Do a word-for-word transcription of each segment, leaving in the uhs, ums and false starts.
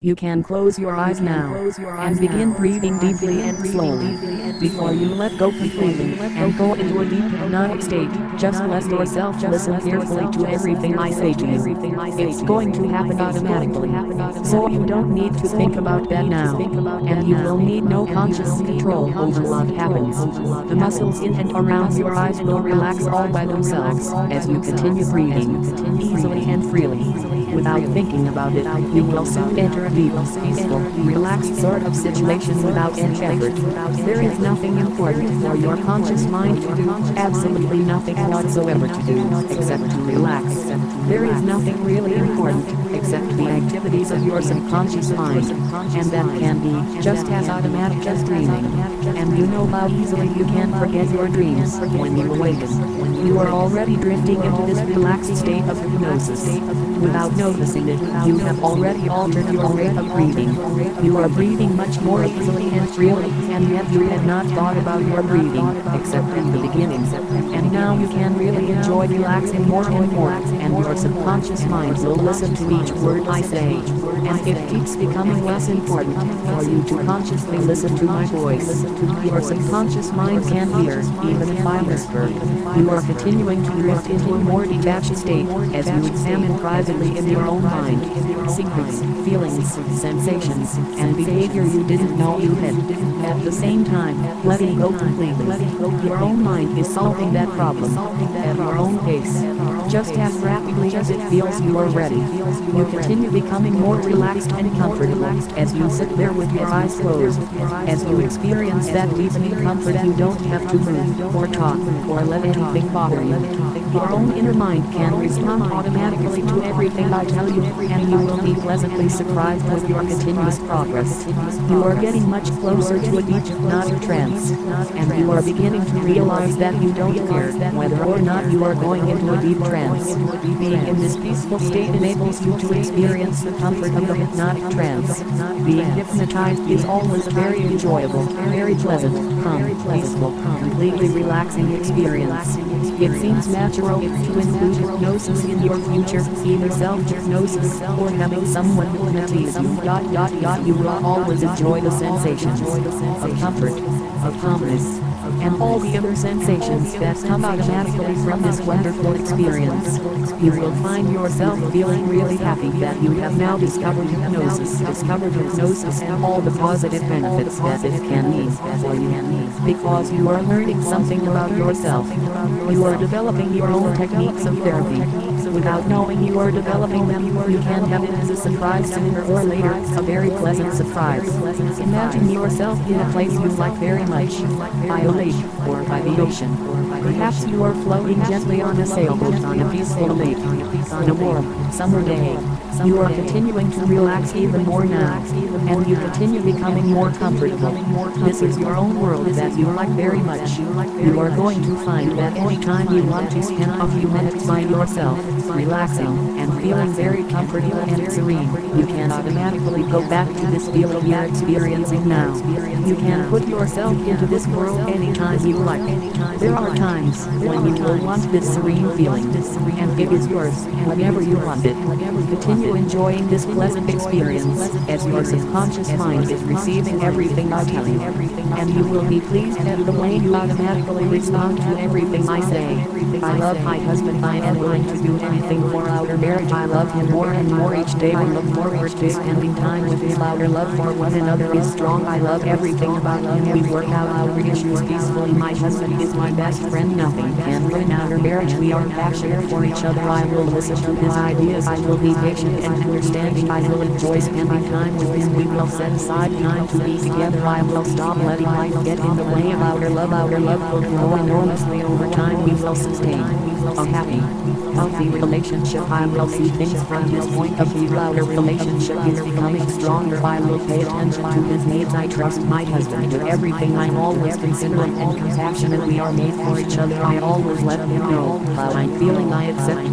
You can close your eyes now and begin breathing deeply and slowly. Before you let go completely and go into a deep hypnotic state, just let yourself listen carefully to everything I say to you. It's going to happen automatically, so you don't need to think about that now, and you will need no conscious control over what happens. The muscles in and around your eyes will relax all by themselves as you continue breathing easily and freely. Without thinking about it, you will soon enter a deep, peaceful, relaxed sort of situation without any effort. There is nothing important for your conscious mind to do, absolutely nothing whatsoever to do, except to relax. There is nothing really important, except the activities of your subconscious mind, and that can be just as automatic as dreaming. And you know how easily you can forget your dreams when you awaken. You are already drifting into this relaxed state of hypnosis. Without noticing it, you have already altered your rate of breathing. You are breathing much more easily and freely, and yet you had not thought about your breathing, except in the beginning. And now you can really enjoy relaxing more and more, and your subconscious mind will listen to each word I say. And it keeps becoming less important for you to consciously listen to my voice. Your subconscious mind can hear, even if I whisper. You are continuing to drift into a more detached state as you examine privately in your own mind secrets, feelings, sensations, and behavior you didn't know you had. At the same time, letting go completely. Your own mind is solving that problem at your own pace, just as rapidly as it feels you are ready. You continue becoming more relaxed and comfortable as you sit there with your eyes closed. As you experience that deepening comfort, you don't have to move, or talk, or let anything bother you. Your own inner mind can respond automatically to everything I tell you, and you will be pleasantly surprised with your continuous progress. You are getting much closer to a deep hypnotic trance, and you are beginning to realize that you don't care whether or not you are going into a deep trance. Being in this peaceful state enables you to experience the comfort of the hypnotic trance. Being hypnotized is always a very enjoyable, very pleasant, calm, peaceful, completely relaxing experience. It seems natural to include hypnosis in your future, either self-hypnosis or having someone hypnotize you. Dot, dot, dot. You will always enjoy the sensations of comfort, of calmness, and all the other sensations that come automatically from this wonderful experience. You will find yourself feeling really happy that you have now discovered hypnosis, discovered hypnosis and all the positive benefits that it can mean for you, because you are learning something about yourself. You are developing your own techniques of therapy. Without knowing you are developing them, you can have it as a surprise sooner or later, a very pleasant surprise. Imagine yourself in a place you like very much, by a lake, or by the ocean. Perhaps you are floating gently on a sailboat on a peaceful lake, on a warm, summer day. You are continuing to relax even more now, and you continue becoming more comfortable. This is your own world that you like very much. You are going to find that any time you want to spend a few minutes by yourself, relaxing, and feeling very comfortable and serene, you can automatically go back to this feeling you're experiencing now. You can put yourself into this world anytime you like. There are times when you will want this serene feeling, and it is yours whenever you want it. Continue enjoying this pleasant experience as your subconscious mind is receiving everything I tell you, and you will be pleased at the way you automatically respond to everything I say. I love my husband. I am willing to do anything for our marriage. I love him more and more each day. I look forward to spending time with him. Our love for one another is strong. I love everything about him. We work out our issues peacefully. My husband is my best friend. Nothing can ruin our marriage. We are passionate for each other. I will listen to his ideas. I will be patient and understanding. I will enjoy spending time with him. We will set aside time to be together. I will stop letting life get in the way of our love. Our love will grow enormously over time. We will sustain a happy, healthy relationship. I will see things from his point of view. Our relationship is becoming stronger. I will pay attention to his needs. I trust my husband with everything. I'm always considerate and compassionate. We are made for each other. I always let him know how I'm feeling. I accept him and love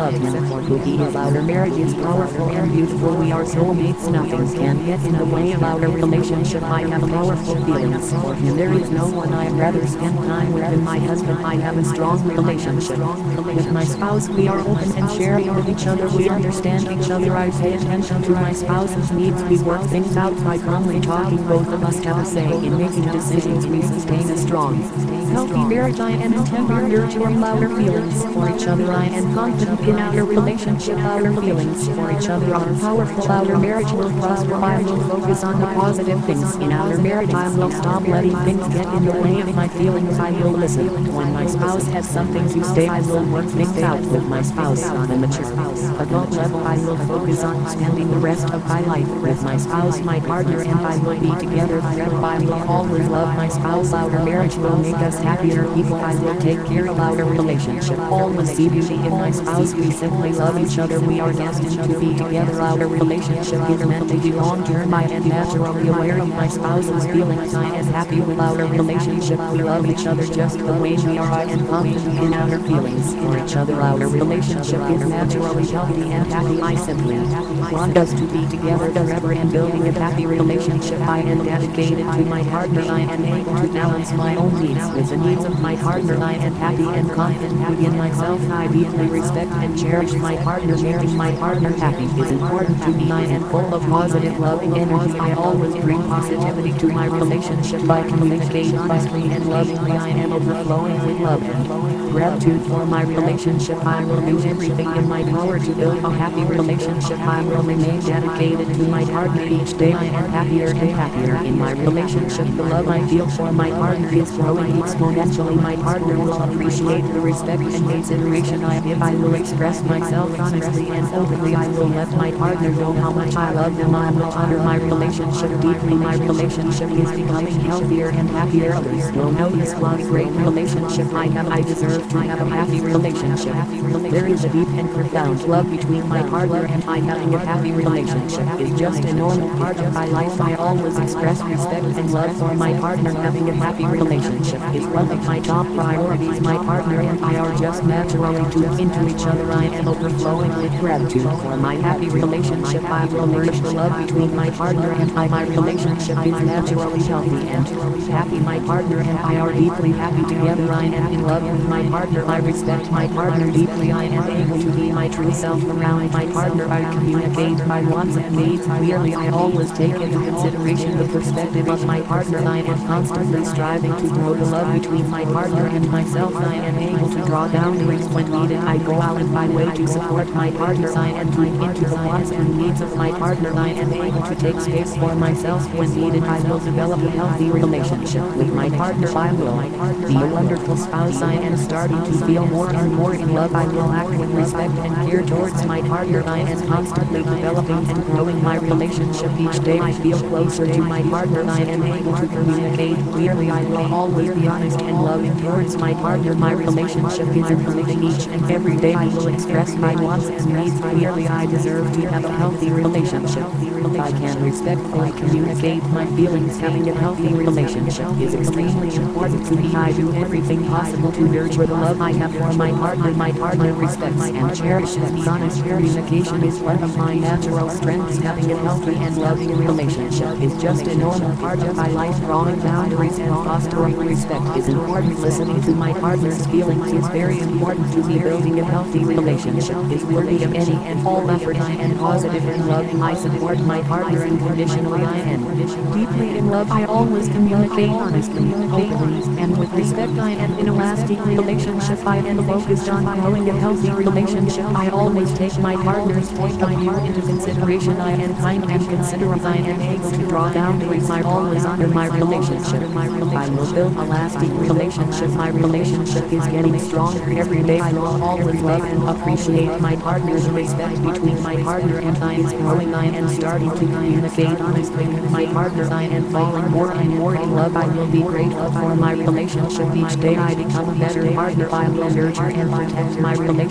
love him for who he is. Our marriage is powerful and beautiful. We are soulmates. Nothing can get in the way of our relationship. I have powerful feelings for him. There is no one I'd rather spend time with than my husband. I have a strong relationship with my spouse. We are open and sharing with each other. We understand each other. I pay attention to my spouse's needs. We work things out by calmly talking. Both of us have a say in making decisions. We sustain a strong, healthy marriage. I am tender, nurturing our feelings for each other. I am confident in our relationship. Our feelings for each other are powerful. Our marriage will prosper. I will focus on the positive things in our marriage. I will stop letting things get in the way of my feelings. I will listen when my spouse has something to say. I will work things out with my spouse on a mature adult level. I will focus on spending the rest of my life with my spouse, my partner, and I will be together forever. I will always love my spouse. Our marriage will make us happier people. I will take care of our relationship. Always see beauty in my spouse. We simply love each other. We are destined to be together. Our relationship is meant to be long term. I am naturally aware of my spouse's feelings. I am happy with our relationship. We love each other just the way we are. I am confident in our feelings for each other. Our relationship is naturally healthy and happy. I simply want us to be together forever and building a happy relationship. I am dedicated to my partner. I am able to balance my own needs with the needs of my partner. I am happy and confident within myself. I deeply respect and cherish my partner. Making my partner happy is important to me. I am full of positive, loving energy. I always bring positivity to my relationship by communicating honestly and lovingly. I am overflowing with love and gratitude for my relationship. I will do everything in my power to build a happy relationship. I will remain dedicated to my partner each day. I am happier and happier in my relationship. The love I feel for my partner is growing exponentially. My partner will appreciate the respect and consideration I give. I will express myself honestly and openly. I will let my partner know how much I love them. I will honor my relationship deeply. My relationship is becoming healthier and happier. Others will notice what a great relationship I have. I deserve to have a happy relationship. There is a deep and profound love between my partner and I. Having a happy relationship is just a normal part of my life. I always express respect and love for my partner. Having a happy relationship is one of my top priorities. My partner and I are just naturally tuned into each other. I am overflowing with gratitude for my happy relationship. I will nourish the love between my partner and I. My relationship is naturally healthy and happy. My partner and I are deeply happy together. I am in love with my partner. I respect my partner deeply. I am able to be my true self around my partner. I communicate my wants and needs clearly. I always take into consideration the perspective of my partner. I am constantly striving to grow the love between my partner and myself. I am able to draw boundaries when needed. I go out of my way to support my partner. I am tuned into the wants and needs of my partner. I am able to take space for myself when needed. I will develop a healthy relationship with my partner. I will be a wonderful spouse. I am starting to feel more and more in love. I will act with respect and care towards my partner. I am constantly developing and growing my relationship each day. I feel closer to my partner. I am able to communicate clearly. I will always be honest and loving towards my partner. My relationship is improving each and every day. I will express my wants and needs clearly. I deserve to have a healthy relationship. I can respectfully communicate my feelings. Having a healthy relationship is extremely important to me. I do everything possible to nurture the love I have for my partner. My partner respects and cherishes me. Honest communication is one of my natural strengths. Having a healthy and loving relationship is just a normal part of my life. Drawing boundaries and fostering respect is important. Listening to my partner's feelings is very important to me. Building a healthy relationship is worthy of any and all effort. I am positive and loving. I support my partner unconditionally. I am deeply in love. I always communicate honestly, openly, and with respect. I am in a lasting relationship. I am focused on growing a healthy relationship. I always take my partner's point of view into consideration. I am kind and considerate. I am able to draw boundaries. I always honor my relationship. I will build a lasting relationship. My relationship is getting stronger every day. I will always love and appreciate my partner's respect between my partner and I is growing. I am starting to communicate honestly with my partner. I am falling more and more in love. I will be grateful for my relationship each day. I become a better partner. I will nurture and protect my relationship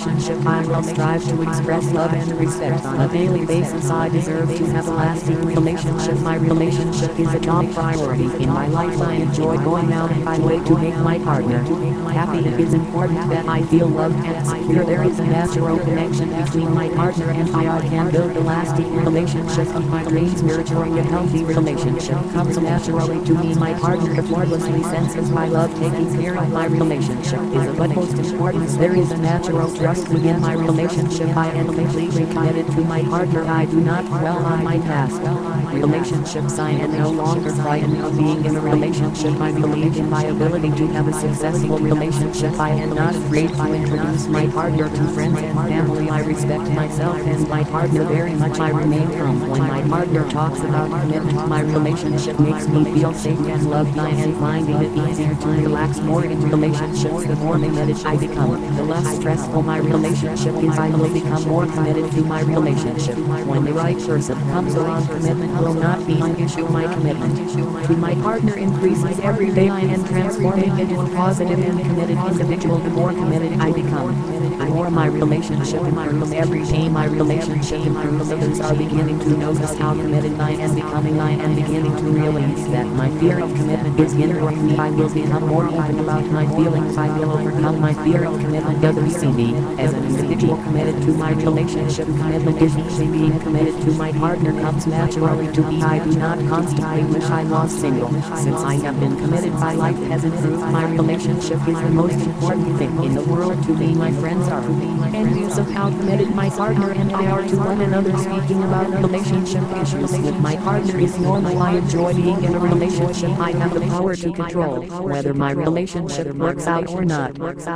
I will strive to express love and respect on a daily basis. I deserve to have a lasting relationship. My relationship is a top priority in my life. I enjoy going out of my way to make my partner happy. It is important that I feel loved and secure. There is a natural connection between my partner and I. I can build a lasting relationship of my dreams. Nurturing a healthy relationship comes naturally to me. My partner effortlessly senses my love. Taking care of my relationship is of utmost importance. There is a natural trust within my relationship. I am completely committed to my partner. I do not dwell on my past relationships. I am no longer frightened of being in a relationship. I believe in my ability to have a successful relationship. I am not afraid to introduce my partner to friends and family. I respect myself and my partner very much. I remain calm when my partner talks about commitment. My relationship makes me feel safe and loved. I am finding it easier to relax more in relationships. The more committed I become, the less stressful my relationship is. I will become more committed to my relationship. When the right person comes along, commitment will not be an issue. My commitment to my partner increases every day. I am transforming into a positive and committed individual. The more committed I become, the more my relationship improves. Every day my relationship improves. Others are beginning to notice how committed I am becoming. I am beginning to realize that my fear of commitment is hindering me. I will become more open about my feelings. I will overcome my fear of commitment. Others see me as an individual committed to my relationship. Commitment is easy. Being committed to my partner comes naturally to me. I do not constantly wish I was single. Since I have been committed, my life has improved. My relationship is the most important thing in the world to me. My friends are envious of how committed my partner and I are to one another. Speaking about relationship issues with my partner is normal. I enjoy being in a relationship. I have the power to control whether my relationship works out or not.